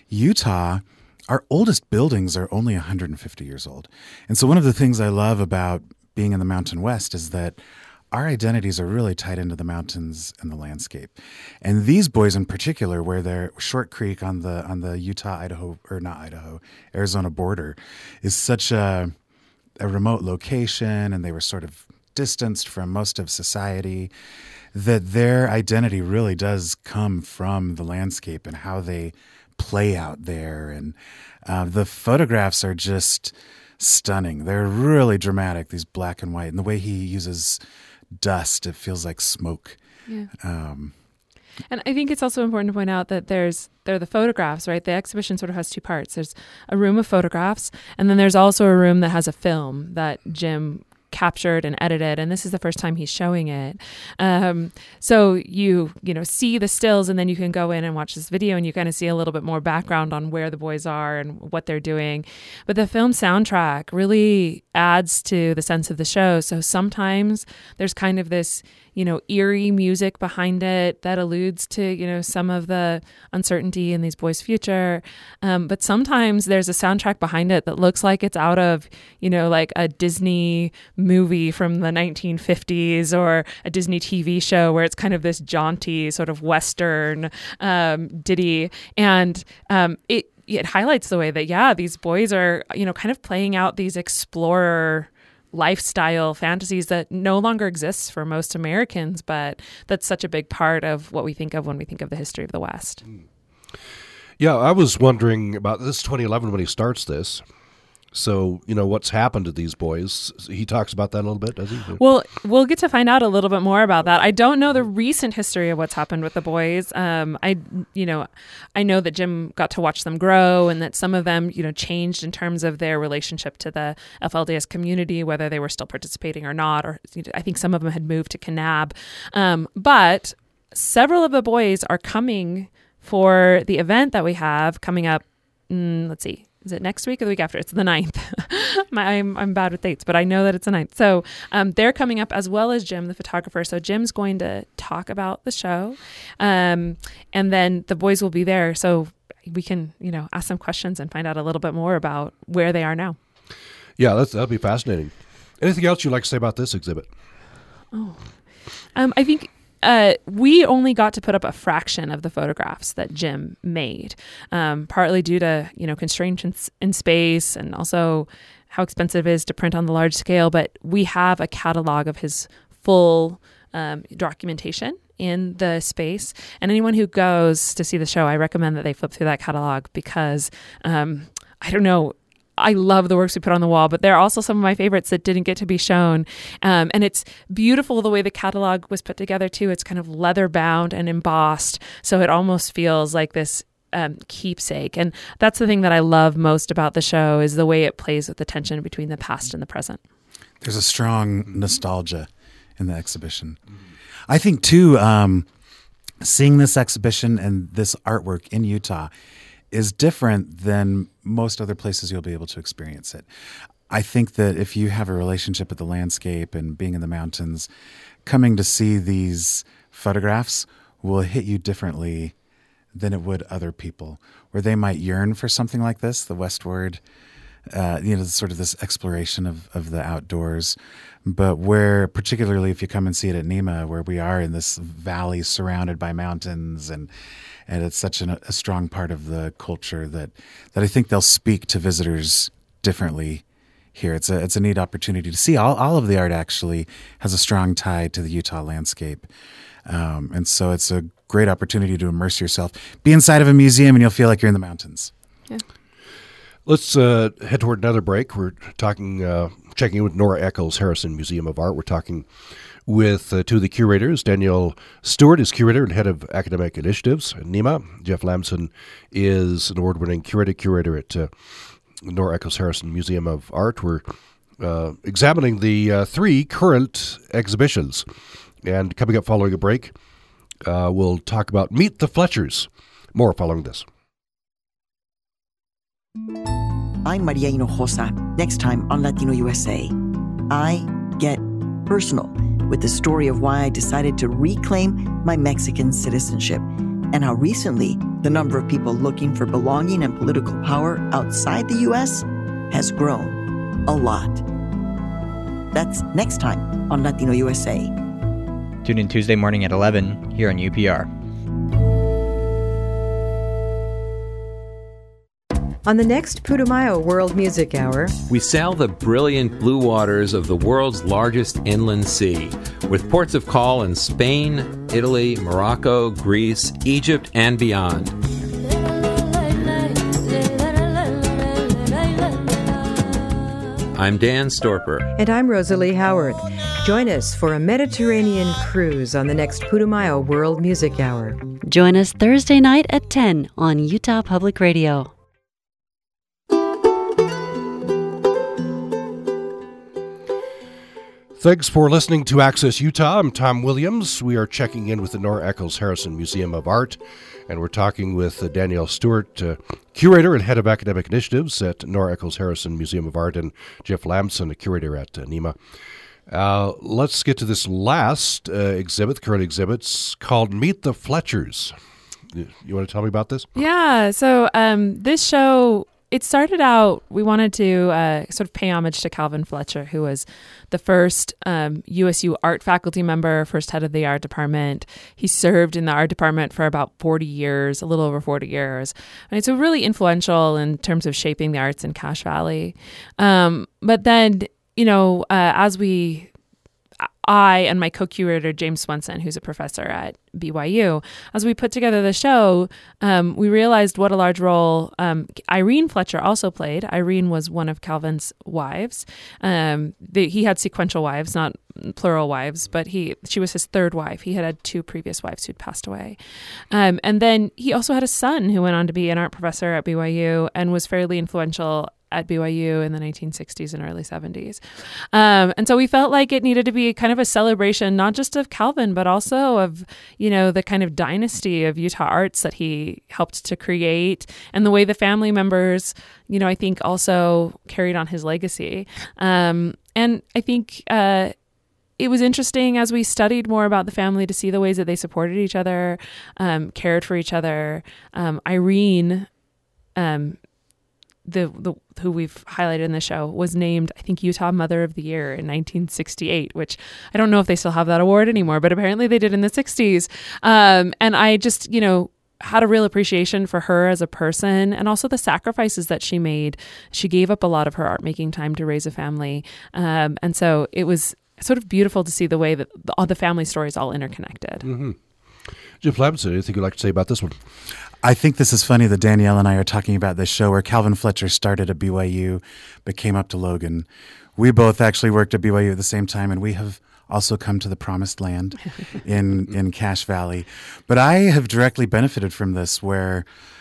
Utah, our oldest buildings are only one hundred fifty years old. And so one of the things I love about being in the Mountain West is that our identities are really tied into the mountains and the landscape. And these boys in particular, where they're Short Creek on the on the Utah-Idaho, or not Idaho, Arizona border, is such a, a remote location, and they were sort of distanced from most of society, that their identity really does come from the landscape and how they play out there. And uh, the photographs are just stunning. They're really dramatic, these black and white. And the way he uses dust, it feels like smoke.
Yeah.
Um,
And I think it's also important to point out that there's there are the photographs, right? The exhibition sort of has two parts. There's a room of photographs, and then there's also a room that has a film that Jim captured and edited, and this is the first time he's showing it. Um, so you you know see the stills, and then you can go in and watch this video, and you kind of see a little bit more background on where the boys are and what they're doing. But the film soundtrack really adds to the sense of the show. So sometimes there's kind of this you know eerie music behind it that alludes to you know some of the uncertainty in these boys' future. Um, but sometimes there's a soundtrack behind it that looks like it's out of you know like a Disney movie from the nineteen fifties or a Disney T V show, where it's kind of this jaunty sort of Western um, ditty. And um, it it highlights the way that, yeah, these boys are, you know, kind of playing out these explorer lifestyle fantasies that no longer exists for most Americans, but that's such a big part of what we think of when we think of the history of the West.
Yeah, I was wondering about this twenty eleven when he starts this. So, you know, what's happened to these boys? He talks about that a little bit, does he?
Well, we'll get to find out a little bit more about that. I don't know the recent history of what's happened with the boys. Um, I, you know, I know that Jim got to watch them grow, and that some of them, you know, changed in terms of their relationship to the F L D S community, whether they were still participating or not. Or you know, I think some of them had moved to Kanab. Um, but several of the boys are coming for the event that we have coming up. Mm, let's see. Is it next week or the week after? It's the ninth. My, I'm, I'm bad with dates, but I know that it's the ninth. So um, they're coming up, as well as Jim, the photographer. So Jim's going to talk about the show. Um, and then the boys will be there. So we can, you know, ask some questions and find out a little bit more about where they are now.
Yeah, that's, that'll be fascinating. Anything else you'd like to say about this exhibit?
Oh, um, I think Uh, we only got to put up a fraction of the photographs that Jim made, um, partly due to, you know, constraints in, in space, and also how expensive it is to print on the large scale. But we have a catalog of his full um, documentation in the space. And anyone who goes to see the show, I recommend that they flip through that catalog, because um, I don't know, I love the works we put on the wall, but there are also some of my favorites that didn't get to be shown. Um, and it's beautiful the way the catalog was put together too. It's kind of leather bound and embossed, so it almost feels like this um, keepsake. And that's the thing that I love most about the show, is the way it plays with the tension between the past and the present.
There's a strong nostalgia in the exhibition. I think too, um, seeing this exhibition and this artwork in Utah is different than most other places you'll be able to experience it. I think that if you have a relationship with the landscape and being in the mountains, coming to see these photographs will hit you differently than it would other people, where they might yearn for something like this, the westward, uh, you know, sort of this exploration of, of the outdoors. But where, particularly if you come and see it at NEMA, where we are in this valley surrounded by mountains, and and it's such an, a strong part of the culture that, that I think they'll speak to visitors differently here. It's a it's a neat opportunity to see. All, all of the art actually has a strong tie to the Utah landscape. Um, and so it's a great opportunity to immerse yourself. Be inside of a museum and you'll feel like you're in the mountains.
Yeah.
Let's uh, head toward another break. We're talking, uh, checking in with Nora Eccles, Harrison Museum of Art. We're talking with uh, two of the curators. Danielle Stewart is curator and head of academic initiatives at NEMA. Jeff Lamson is an award-winning curator, curator at uh, Nora Eccles Harrison Museum of Art. We're uh, examining the uh, three current exhibitions. And coming up following a break, uh, we'll talk about Meet the Fletchers. More following this.
I'm Maria Hinojosa. Next time on Latino U S A, I get personal with the story of why I decided to reclaim my Mexican citizenship and how recently the number of people looking for belonging and political power outside the U S has grown a lot. That's next time on Latino U S A.
Tune in Tuesday morning at eleven here on U P R.
On the next Putumayo World Music Hour,
we sail the brilliant blue waters of the world's largest inland sea, with ports of call in Spain, Italy, Morocco, Greece, Egypt, and beyond. I'm Dan Storper.
And I'm Rosalie Howard. Join us for a Mediterranean cruise on the next Putumayo World Music Hour.
Join us Thursday night at ten on Utah Public Radio.
Thanks for listening to Access Utah. I'm Tom Williams. We are checking in with the Nora Eccles Harrison Museum of Art, and we're talking with uh, Danielle Stewart, uh, curator and head of academic initiatives at Nora Eccles Harrison Museum of Art, and Jeff Lamson, a curator at uh, NEMA. Uh, let's get to this last uh, exhibit, the current exhibit's called Meet the Fletchers. You want to tell me about this?
Yeah, so um, this show, it started out, we wanted to uh, sort of pay homage to Calvin Fletcher, who was the first um, U S U art faculty member, first head of the art department. He served in the art department for about forty years, a little over forty years. And so really influential in terms of shaping the arts in Cache Valley. Um, but then, you know, uh, as we... I and my co-curator, James Swenson, who's a professor at B Y U, as we put together the show, um, we realized what a large role um, Irene Fletcher also played. Irene was one of Calvin's wives. Um, the, he had sequential wives, not plural wives, but he she was his third wife. He had had two previous wives who'd passed away. Um, and then he also had a son who went on to be an art professor at B Y U and was fairly influential at B Y U in the nineteen sixties and early seventies. Um, and so we felt like it needed to be kind of a celebration, not just of Calvin, but also of, you know, the kind of dynasty of Utah arts that he helped to create and the way the family members, you know, I think also carried on his legacy. Um, and I think uh, it was interesting as we studied more about the family to see the ways that they supported each other, um, cared for each other. Um, Irene, um, The, the who we've highlighted in the show, was named, I think, Utah Mother of the Year in nineteen sixty-eight, which I don't know if they still have that award anymore, but apparently they did in the sixties. Um, and I just, you know, had a real appreciation for her as a person and also the sacrifices that she made. She gave up a lot of her art making time to raise a family. Um, and so it was sort of beautiful to see the way that the, all the family stories all interconnected.
Mm-hmm. Jeff Lamson, anything you'd like to say about this one?
I think this is funny that Danielle and I are talking about this show where Calvin Fletcher started at B Y U but came up to Logan. We both actually worked at B Y U at the same time, and we have also come to the promised land in, in Cache Valley. But I have directly benefited from this, where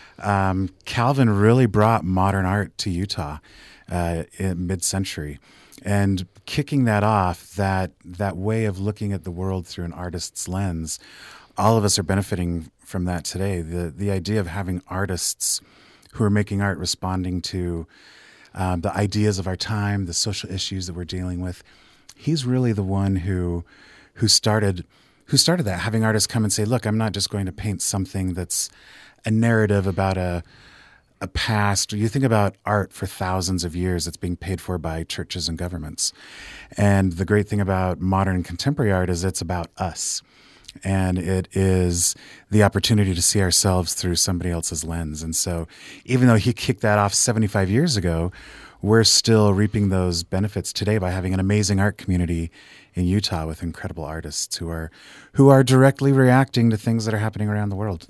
um, Calvin really brought modern art to Utah uh, in mid-century. And kicking that off, that that way of looking at the world through an artist's lens, all of us are benefiting from that today. The the idea of having artists who are making art responding to um, the ideas of our time, the social issues that we're dealing with. He's really the one who who started who started that, having artists come and say, look, I'm not just going to paint something that's a narrative about a a past. You think about art for thousands of years, it's being paid for by churches and governments. And the great thing about modern and contemporary art is it's about us. And it is the opportunity to see ourselves through somebody else's lens. And so even though he kicked that off seventy-five years ago, we're still reaping those benefits today by having an amazing art community in Utah with incredible artists who are who are directly reacting to things that are happening around the world.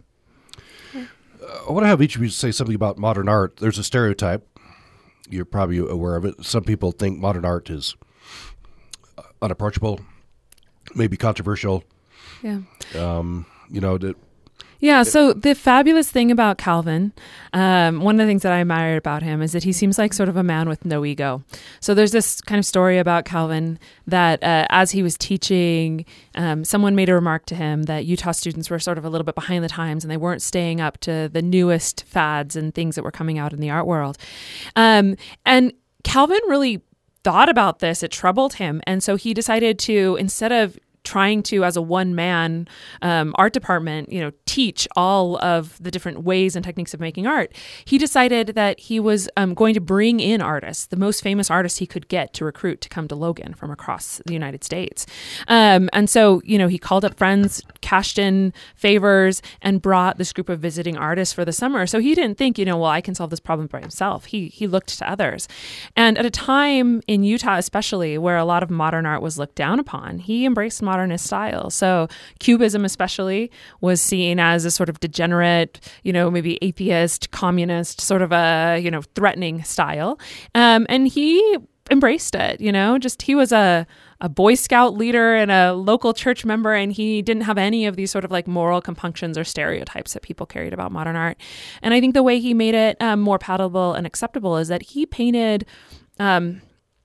I want to have each of you say something about modern art. There's a stereotype. You're probably aware of it. Some people think modern art is unapproachable, maybe controversial.
Yeah.
Um, you know, that.
Yeah, so the fabulous thing about Calvin, um, one of the things that I admire about him is that he seems like sort of a man with no ego. So there's this kind of story about Calvin that uh, as he was teaching, um, someone made a remark to him that Utah students were sort of a little bit behind the times and they weren't staying up to the newest fads and things that were coming out in the art world. Um, and Calvin really thought about this. It troubled him. And so he decided to, instead of trying to, as a one-man um, art department, you know, teach all of the different ways and techniques of making art, he decided that he was um, going to bring in artists, the most famous artists he could get to recruit to come to Logan from across the United States. Um, and so, you know, he called up friends, cashed in favors, and brought this group of visiting artists for the summer. So he didn't think, you know, well, I can solve this problem by himself. He he looked to others. And at a time in Utah, especially, where a lot of modern art was looked down upon, he embraced modern modernist style. So Cubism especially was seen as a sort of degenerate, you know, maybe atheist, communist, sort of a, you know, threatening style. Um, and he embraced it, you know, just he was a, a Boy Scout leader and a local church member, and he didn't have any of these sort of like moral compunctions or stereotypes that people carried about modern art. And I think the way he made it um, more palatable and acceptable is that he painted um,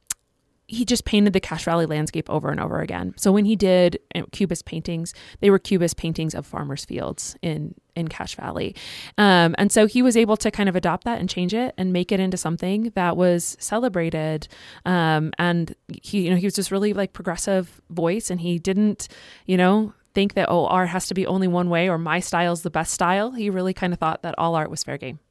he just painted the Cache Valley landscape over and over again. So when he did Cubist paintings, they were Cubist paintings of farmers' fields in, in Cache Valley. Um, and so he was able to kind of adopt that and change it and make it into something that was celebrated. Um, and he, you know, he was just really like progressive voice, and he didn't, you know, think that, oh, art has to be only one way or my style's the best style. He really kind of thought that all art was fair game.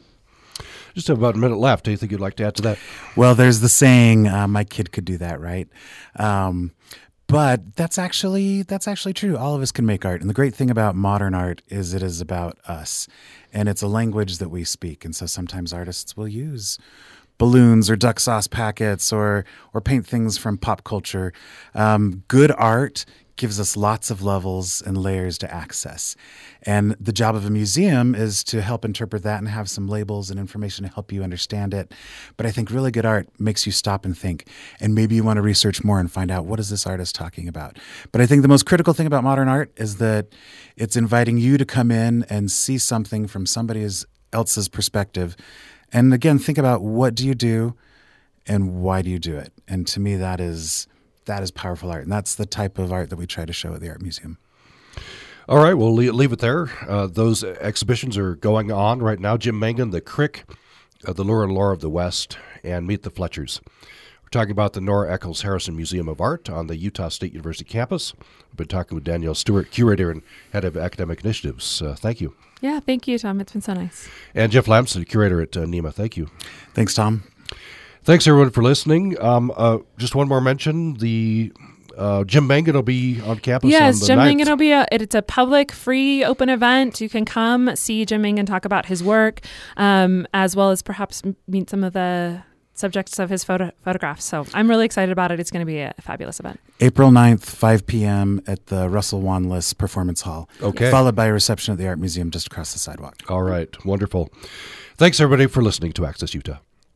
Just have about a minute left. Anything you'd like to add to that?
Well, there's the saying, uh, my kid could do that, right? Um, but that's actually that's actually true. All of us can make art. And the great thing about modern art is it is about us. And it's a language that we speak. And so sometimes artists will use balloons or duck sauce packets or or paint things from pop culture. Um, good art gives us lots of levels and layers to access. And the job of a museum is to help interpret that and have some labels and information to help you understand it. But I think really good art makes you stop and think. And maybe you want to research more and find out, what is this artist talking about? But I think the most critical thing about modern art is that it's inviting you to come in and see something from somebody else's perspective. And again, think about, what do you do and why do you do it? And to me, that is that is powerful art. And that's the type of art that we try to show at the Art Museum.
All right, we'll leave it there. Uh, those exhibitions are going on right now. Jim Mangan, The Crick, uh, The Lure and Lore of the West, and Meet the Fletchers. We're talking about the Nora Eccles Harrison Museum of Art on the Utah State University campus. We've been talking with Danielle Stewart, curator and head of academic initiatives. Uh, thank you.
Yeah, thank you, Tom. It's been so nice.
And Jeff Lamson, curator at uh, NEMA. Thank you.
Thanks, Tom.
Thanks, everyone, for listening. Um, uh, just one more mention. The uh, Jim Mangan will be on campus
yes,
on the
Jim
ninth.
Mangan will be a, it's a public, free, open event. You can come see Jim Mangan talk about his work, um, as well as perhaps meet some of the subjects of his photo, photographs. So I'm really excited about it. It's going to be a fabulous event.
April ninth, five p.m. at the Russell Wanless Performance Hall.
Okay.
Followed by a reception at the Art Museum just across the sidewalk.
All right. Wonderful. Thanks, everybody, for listening to Access Utah.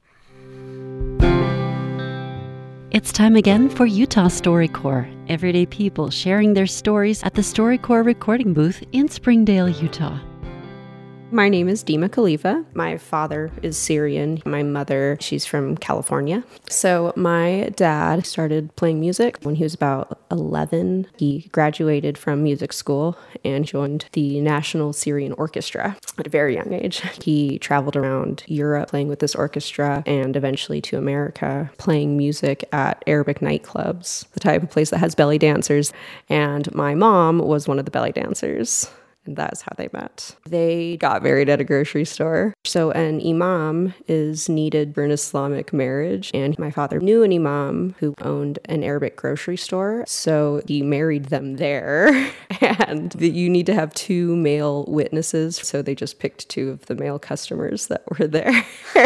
It's time again for Utah StoryCorps. Everyday people sharing their stories at the StoryCorps recording booth in Springdale, Utah.
My name is Dima Khalifa. My father is Syrian. My mother, she's from California. So my dad started playing music when he was about eleven. He graduated from music school and joined the National Syrian Orchestra at a very young age. He traveled around Europe playing with this orchestra and eventually to America playing music at Arabic nightclubs, the type of place that has belly dancers. And my mom was one of the belly dancers. And that's how they met. They got married at a grocery store. So an imam is needed for an Islamic marriage. And my father knew an imam who owned an Arabic grocery store. So he married them there. And you need to have two male witnesses. So they just picked two of the male customers that were there.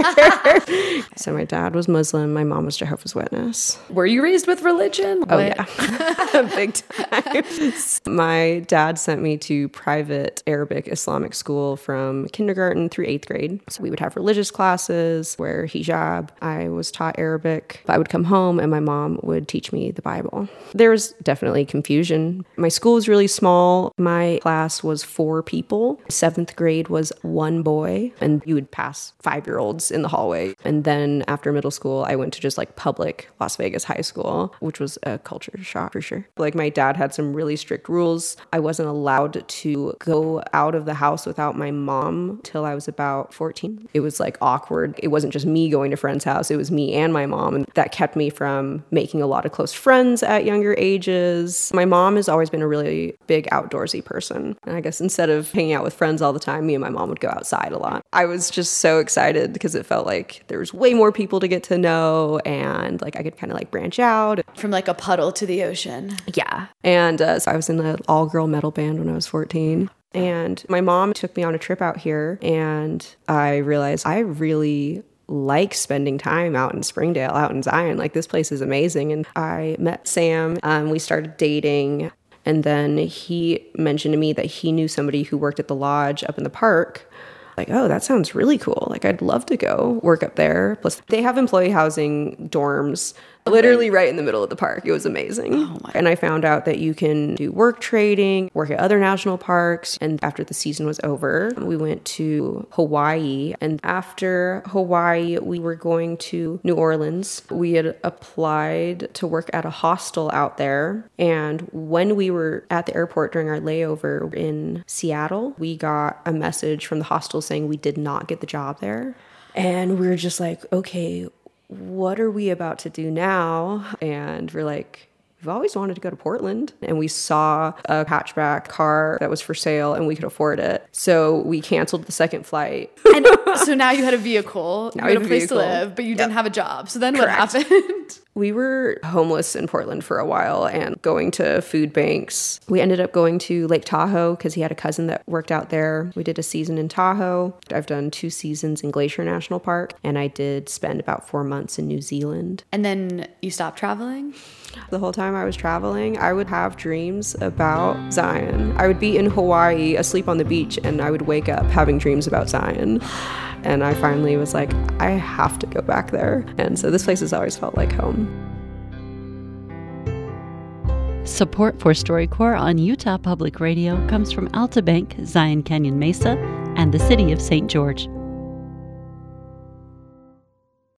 So my dad was Muslim. My mom was Jehovah's Witness.
Were you raised with religion?
Oh, what? Yeah. Big time. My dad sent me to private Arabic Islamic school from kindergarten through eighth grade. So we would have religious classes, wear hijab. I was taught Arabic. I would come home and my mom would teach me the Bible. There was definitely confusion. My school was really small. My class was four people. Seventh grade was one boy, and you would pass five-year-olds in the hallway. And then after middle school, I went to just like public Las Vegas high school, which was a culture shock for sure. Like my dad had some really strict rules. I wasn't allowed to go out of the house without my mom till I was about fourteen. It was like awkward. It wasn't just me going to friends' house. It was me and my mom. And that kept me from making a lot of close friends at younger ages. My mom has always been a really big outdoorsy person. And I guess instead of hanging out with friends all the time, me and my mom would go outside a lot. I was just so excited because it felt like there was way more people to get to know and like I could kind of like branch out.
From like a puddle to the ocean.
Yeah. And uh, so I was in an all-girl metal band when I was fourteen. And my mom took me on a trip out here and I realized I really like spending time out in Springdale, out in Zion. Like this place is amazing. And I met Sam. Um, we started dating. And then he mentioned to me that he knew somebody who worked at the lodge up in the park. Like, oh, that sounds really cool. Like, I'd love to go work up there. Plus, they have employee housing dorms literally right in the middle of the park. It was amazing. Oh my. And I found out that you can do work trading, work at other national parks. And after the season was over, we went to Hawaii. And after Hawaii, we were going to New Orleans. We had applied to work at a hostel out there. And when we were at the airport during our layover in Seattle, we got a message from the hostel saying we did not get the job there. And we were just like, okay, what are we about to do now? And we're like, we've always wanted to go to Portland. And we saw a hatchback car that was for sale and we could afford it. So we canceled the second flight.
And so now you had a vehicle,
now
you had a place
vehicle.
to live, but you
Yep.
didn't have a job. So then
Correct.
what happened?
We were homeless in Portland for a while and going to food banks. We ended up going to Lake Tahoe because he had a cousin that worked out there. We did a season in Tahoe. I've done two seasons in Glacier National Park, and I did spend about four months in New Zealand.
And then you stopped traveling?
The whole time I was traveling, I would have dreams about Zion. I would be in Hawaii asleep on the beach, and I would wake up having dreams about Zion. And I finally was like, I have to go back there. And so this place has always felt like home.
Support for StoryCorps on Utah Public Radio comes from Alta Bank, Zion Canyon Mesa, and the City of Saint George.